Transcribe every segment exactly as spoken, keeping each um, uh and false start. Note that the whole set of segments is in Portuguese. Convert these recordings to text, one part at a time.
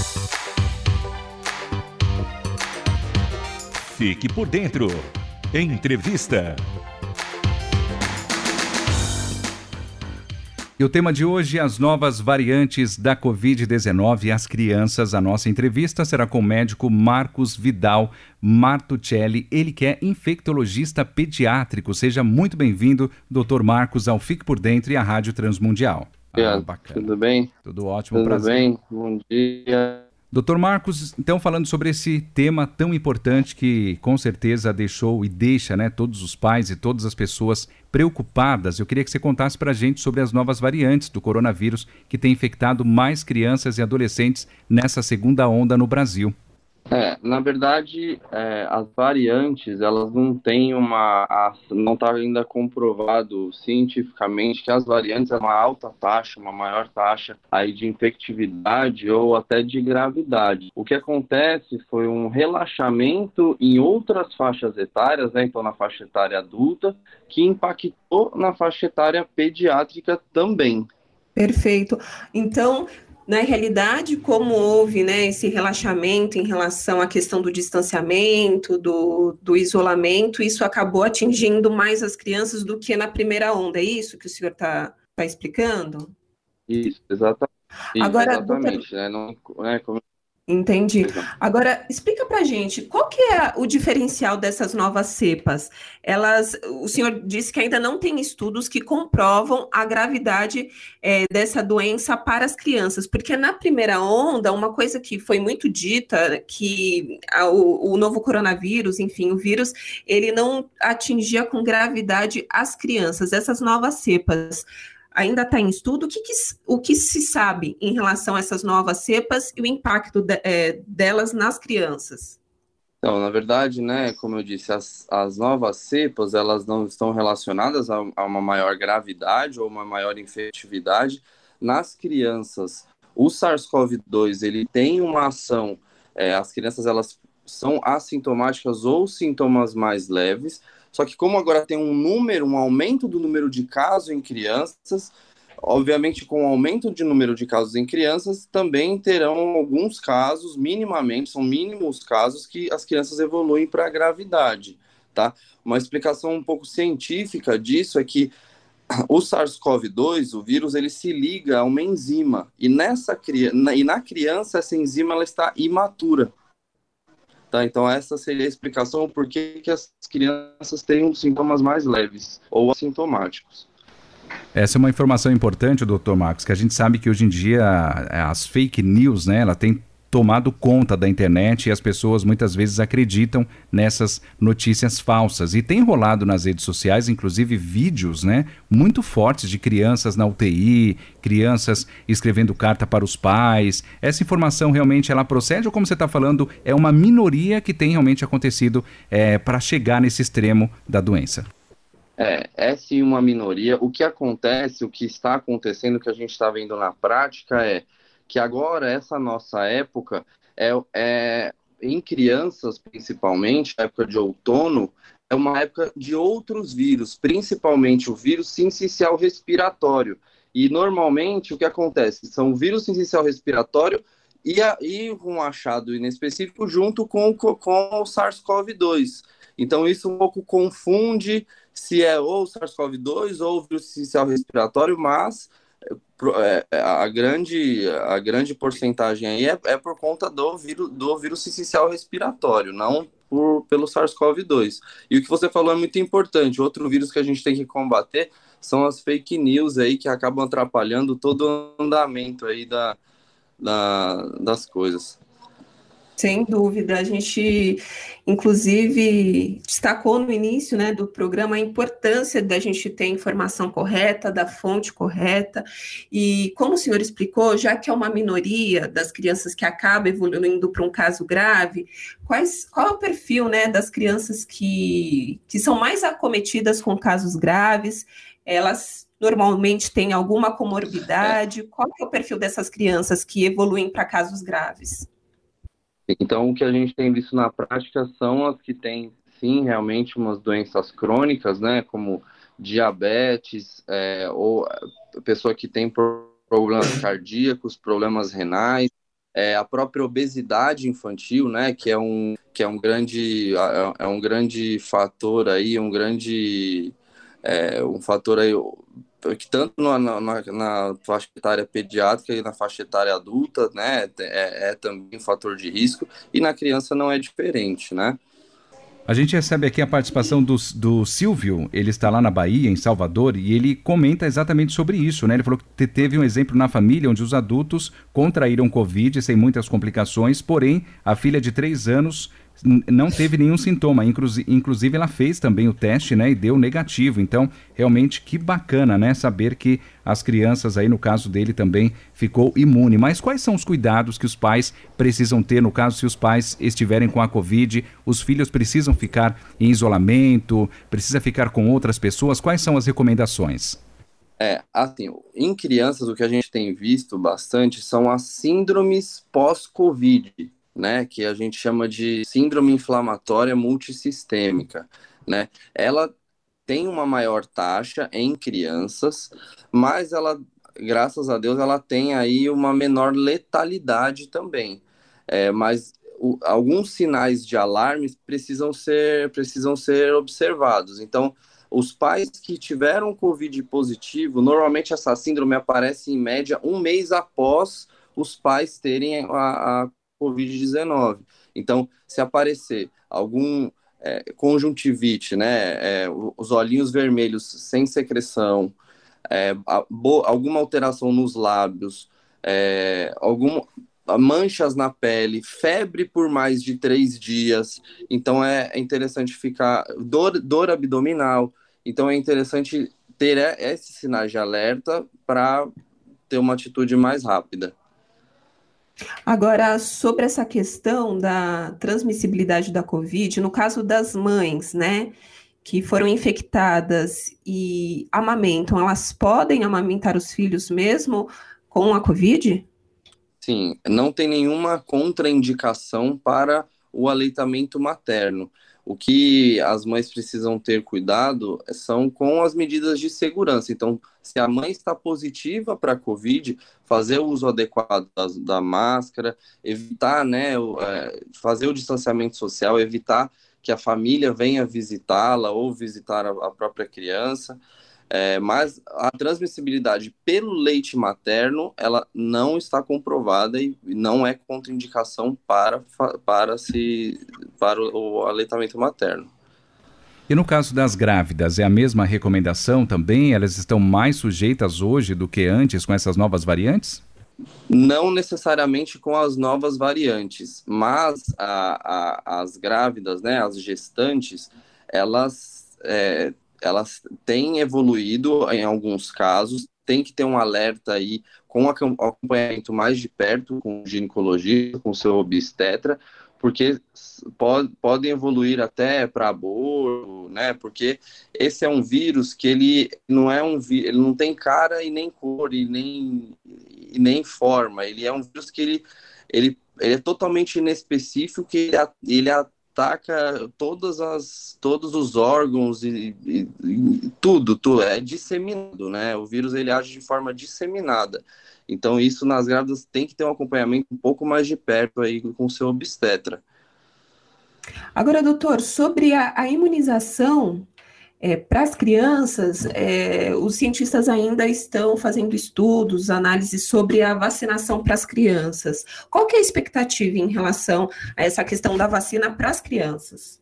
Fique por dentro. Entrevista. E o tema de hoje, as novas variantes da covid dezenove e as crianças. A nossa entrevista será com o médico Marcos Vidal Martuccelli, ele que é infectologista pediátrico. Seja muito bem-vindo, doutor Marcos, ao Fique por Dentro e à Rádio Transmundial. Ah, bacana. Tudo bem? Tudo ótimo, Tudo prazer. bem, bom dia. doutor Marcos, então falando sobre esse tema tão importante que com certeza deixou e deixa, né, todos os pais e todas as pessoas preocupadas, eu queria que você contasse para a gente sobre as novas variantes do coronavírus que tem infectado mais crianças e adolescentes nessa segunda onda no Brasil. É, na verdade, é, as variantes, elas não têm uma, a, não está ainda comprovado cientificamente que as variantes é uma alta taxa, uma maior taxa aí de infectividade ou até de gravidade. O que acontece foi um relaxamento em outras faixas etárias, né, então na faixa etária adulta, que impactou na faixa etária pediátrica também. Perfeito. Então, na realidade, como houve, né, esse relaxamento em relação à questão do distanciamento, do, do isolamento, isso acabou atingindo mais as crianças do que na primeira onda, é isso que o senhor está tá explicando? Isso, exatamente. Agora, exatamente, doutor... né, não, né, como... Entendi. Agora, explica pra gente, qual que é o diferencial dessas novas cepas? Elas, o senhor disse que ainda não tem estudos que comprovam a gravidade é, dessa doença para as crianças, porque na primeira onda, uma coisa que foi muito dita, que a, o, o novo coronavírus, enfim, o vírus, ele não atingia com gravidade as crianças. Essas novas cepas ainda está em estudo. O que, que, o que se sabe em relação a essas novas cepas e o impacto de, é, delas nas crianças? Então, na verdade, né, como eu disse, as, as novas cepas, elas não estão relacionadas a, a uma maior gravidade ou uma maior infectividade nas crianças. O SARS-CoV dois, ele tem uma ação, é, as crianças, elas são assintomáticas ou sintomas mais leves, só que como agora tem um número, um aumento do número de casos em crianças, obviamente com o aumento de número de casos em crianças, também terão alguns casos, minimamente, são mínimos casos que as crianças evoluem para a gravidade, tá? Uma explicação um pouco científica disso é que o SARS-CoV dois, o vírus, ele se liga a uma enzima, e, nessa, e na criança essa enzima ela está imatura. Tá, então essa seria a explicação por que as crianças têm os sintomas mais leves ou assintomáticos. Essa é uma informação importante, doutor Marcos, que a gente sabe que hoje em dia as fake news, né, ela tem tomado conta da internet e as pessoas muitas vezes acreditam nessas notícias falsas. E tem rolado nas redes sociais, inclusive, vídeos, né, muito fortes de crianças na U T I, crianças escrevendo carta para os pais. Essa informação realmente ela procede ou, como você está falando, é uma minoria que tem realmente acontecido é, para chegar nesse extremo da doença? É, é sim uma minoria. O que acontece, o que está acontecendo, o que a gente está vendo na prática é que agora, essa nossa época, é, é, em crianças principalmente, a época de outono, é uma época de outros vírus, principalmente o vírus sincicial respiratório. E normalmente o que acontece? São o vírus sincicial respiratório e, a, e um achado inespecífico junto com, com o SARS-CoV dois. Então isso um pouco confunde se é ou o SARS-CoV dois ou o vírus sincicial respiratório, mas a grande, a grande porcentagem aí é, é por conta do vírus, do vírus sincicial respiratório, não por, pelo SARS-CoV dois. E o que você falou é muito importante. Outro vírus que a gente tem que combater são as fake news aí que acabam atrapalhando todo o andamento aí da, da, das coisas. Sem dúvida, a gente, inclusive, destacou no início, né, do programa a importância da gente ter informação correta, da fonte correta, e como o senhor explicou, já que é uma minoria das crianças que acaba evoluindo para um caso grave, quais, qual é o perfil, né, das crianças que, que são mais acometidas com casos graves? Elas normalmente têm alguma comorbidade? Qual é o perfil dessas crianças que evoluem para casos graves? Então, o que a gente tem visto na prática são as que têm, sim, realmente umas doenças crônicas, né, como diabetes, é, ou pessoa que tem problemas cardíacos, problemas renais, é, a própria obesidade infantil, né, que é um, que é um grande, é, é um grande fator aí, um grande, é, um fator aí, que tanto na, na, na faixa etária pediátrica e na faixa etária adulta, né, é, é também um fator de risco, e na criança não é diferente, né. A gente recebe aqui a participação do, do Silvio, ele está lá na Bahia, em Salvador, e ele comenta exatamente sobre isso, né? Ele falou que teve um exemplo na família onde os adultos contraíram Covid sem muitas complicações, porém a filha de três anos não teve nenhum sintoma, inclusive ela fez também o teste, né, e deu negativo. Então, realmente, que bacana, né, saber que as crianças aí, no caso dele, também ficou imune. Mas quais são os cuidados que os pais precisam ter, no caso, se os pais estiverem com a Covid, os filhos precisam ficar em isolamento, precisa ficar com outras pessoas? Quais são as recomendações? É, assim, em crianças, o que a gente tem visto bastante são as síndromes pós-Covid, né, que a gente chama de síndrome inflamatória multissistêmica, né? Ela tem uma maior taxa em crianças, mas ela, graças a Deus, ela tem aí uma menor letalidade também. É, mas o, alguns sinais de alarme precisam ser, precisam ser observados. Então, os pais que tiveram Covid positivo, normalmente essa síndrome aparece em média um mês após os pais terem a, a Covid dezenove. Então, se aparecer algum é, conjuntivite, né, é, os olhinhos vermelhos sem secreção, é, a, bo, alguma alteração nos lábios, é, algum, manchas na pele, febre por mais de três dias, então é, é interessante ficar, dor, dor abdominal, então é interessante ter esses sinais de alerta para ter uma atitude mais rápida. Agora, sobre essa questão da transmissibilidade da Covid, no caso das mães, né, que foram infectadas e amamentam, elas podem amamentar os filhos mesmo com a Covid? Sim, não tem nenhuma contraindicação para o aleitamento materno. O que as mães precisam ter cuidado são com as medidas de segurança. Então, se a mãe está positiva para a Covid, fazer o uso adequado da, da máscara, evitar, né, o, é, fazer o distanciamento social, evitar que a família venha visitá-la ou visitar a, a própria criança. É, mas a transmissibilidade pelo leite materno, ela não está comprovada e não é contraindicação para, para, se, para o aleitamento materno. E no caso das grávidas, é a mesma recomendação também? Elas estão mais sujeitas hoje do que antes com essas novas variantes? Não necessariamente com as novas variantes, mas a, a, as grávidas, né, as gestantes, elas... É, elas têm evoluído em alguns casos, tem que ter um alerta aí com acompanhamento mais de perto com o ginecologista, com o seu obstetra, porque pode, podem evoluir até para aborto, né? Porque esse é um vírus que ele não é um vírus, ele não tem cara e nem cor e nem, e nem forma, ele é um vírus que ele, ele, ele é totalmente inespecífico, que ele, ele ataca todas as, todos os órgãos e, e, e tudo, tudo, é disseminado, né? O vírus ele age de forma disseminada. Então isso nas grávidas tem que ter um acompanhamento um pouco mais de perto aí com o seu obstetra. Agora, doutor, sobre a, a imunização é, para as crianças, é, os cientistas ainda estão fazendo estudos, análises sobre a vacinação para as crianças. Qual que é a expectativa em relação a essa questão da vacina para as crianças?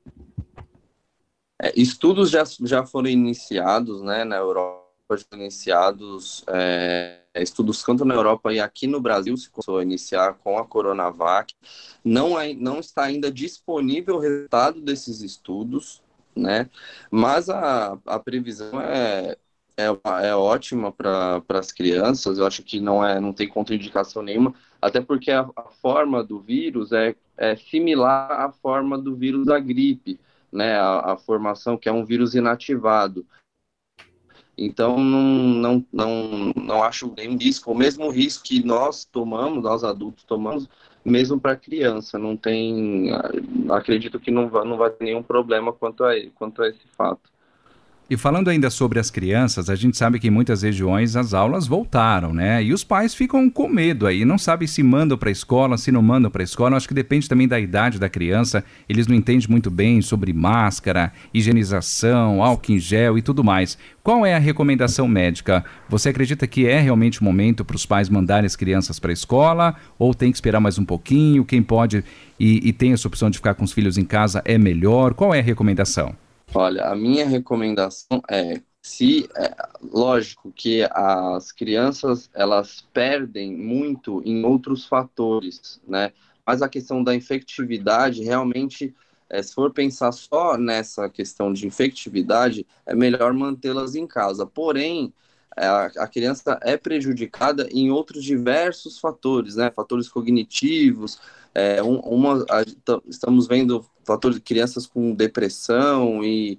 É, estudos já, já foram iniciados, né, na Europa, já foram iniciados é, estudos tanto na Europa e aqui no Brasil se começou a iniciar com a Coronavac. Não, é, não está ainda disponível o resultado desses estudos, né? Mas a, a previsão é, é, é ótima para as crianças. Eu acho que não, é, não tem contraindicação nenhuma, até porque a, a forma do vírus é, é similar à forma do vírus da gripe, né? A, a formação que é um vírus inativado. Então, não, não, não, não acho nenhum risco, o mesmo risco que nós tomamos, nós adultos tomamos, mesmo para criança. Não tem, acredito que não vai, não vai ter nenhum problema quanto a, quanto a esse fato. E falando ainda sobre as crianças, a gente sabe que em muitas regiões as aulas voltaram, né? E os pais ficam com medo aí, não sabem se mandam para a escola, se não mandam para a escola. Acho que depende também da idade da criança. Eles não entendem muito bem sobre máscara, higienização, álcool em gel e tudo mais. Qual é a recomendação médica? Você acredita que é realmente o momento para os pais mandarem as crianças para a escola? Ou tem que esperar mais um pouquinho? Quem pode e, e tem essa opção de ficar com os filhos em casa é melhor? Qual é a recomendação? Olha, a minha recomendação é, se, é, lógico que as crianças, elas perdem muito em outros fatores, né? Mas a questão da infectividade, realmente, é, se for pensar só nessa questão de infectividade, é melhor mantê-las em casa. Porém, a, a criança é prejudicada em outros diversos fatores, né? Fatores cognitivos, é, um, uma, a, estamos vendo fatores de crianças com depressão e,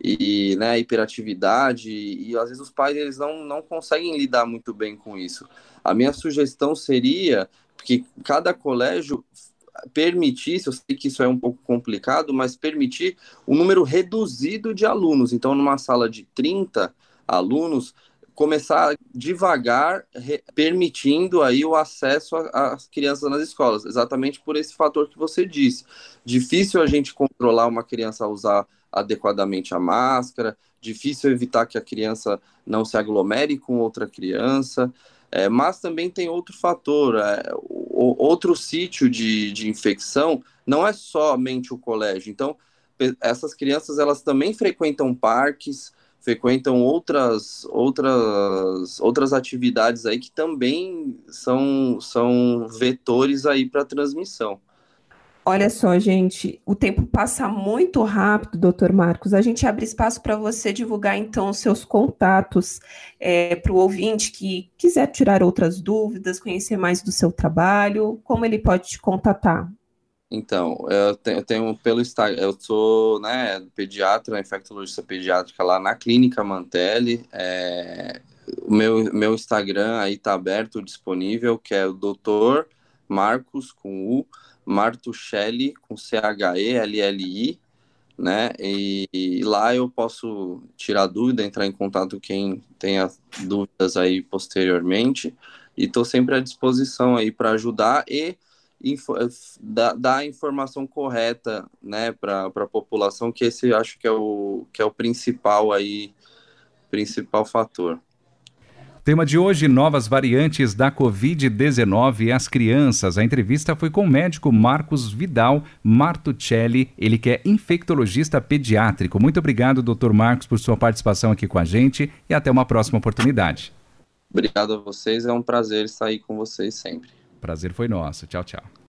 e né, hiperatividade, e, e às vezes os pais eles não, não conseguem lidar muito bem com isso. A minha sugestão seria que cada colégio permitisse, eu sei que isso é um pouco complicado, mas permitir um número reduzido de alunos. Então, numa sala de trinta alunos, começar devagar, re, permitindo aí o acesso às crianças nas escolas, exatamente por esse fator que você disse. Difícil a gente controlar uma criança a usar adequadamente a máscara, difícil evitar que a criança não se aglomere com outra criança, é, mas também tem outro fator, é, o, outro sítio de, de infecção não é somente o colégio. Então, essas crianças elas também frequentam parques, frequentam outras, outras, outras atividades aí que também são, são vetores aí para transmissão. Olha só, gente, o tempo passa muito rápido, doutor Marcos. A gente abre espaço para você divulgar, então, os seus contatos é, para o ouvinte que quiser tirar outras dúvidas, conhecer mais do seu trabalho, como ele pode te contatar? Então, eu tenho, eu tenho pelo Instagram, eu sou, né, pediatra, infectologista pediátrica lá na Clínica Mantelli. É, o meu, meu Instagram aí tá aberto, disponível, que é o doutor Marcos, com U, Martuchelli, com C H E L L I, né, e, e lá eu posso tirar dúvida, entrar em contato quem tenha dúvidas aí posteriormente, e tô sempre à disposição aí para ajudar e Info, dar, dar a informação correta, né, para a população, que esse eu acho que é o, que é o principal aí, principal fator. Tema de hoje, novas variantes da covid dezenove e as crianças. A entrevista foi com o médico Marcos Vidal Martuchelli, ele que é infectologista pediátrico. Muito obrigado, doutor Marcos, por sua participação aqui com a gente e até uma próxima oportunidade. Obrigado a vocês, é um prazer estar aí com vocês sempre. Prazer foi nosso. Tchau, tchau.